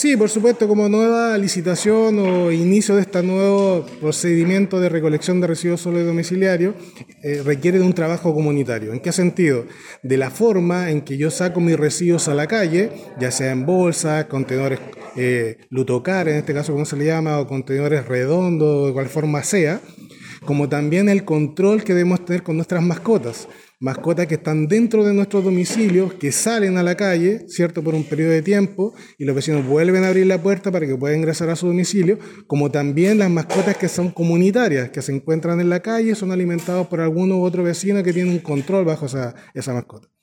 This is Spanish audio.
Sí, por supuesto, como nueva licitación o inicio de este nuevo procedimiento de recolección de residuos sólidos domiciliarios, requiere de un trabajo comunitario. ¿En qué sentido? De la forma en que yo saco mis residuos a la calle, ya sea en bolsas, contenedores lutocar, en este caso como se le llama, o contenedores redondos, de cual forma sea, como también el control que debemos tener con nuestras mascotas. Mascotas que están dentro de nuestros domicilios, que salen a la calle, ¿cierto?, por un periodo de tiempo, y los vecinos vuelven a abrir la puerta para que puedan ingresar a su domicilio, como también las mascotas que son comunitarias, que se encuentran en la calle, son alimentados por algún u otro vecino que tiene un control bajo esa mascota.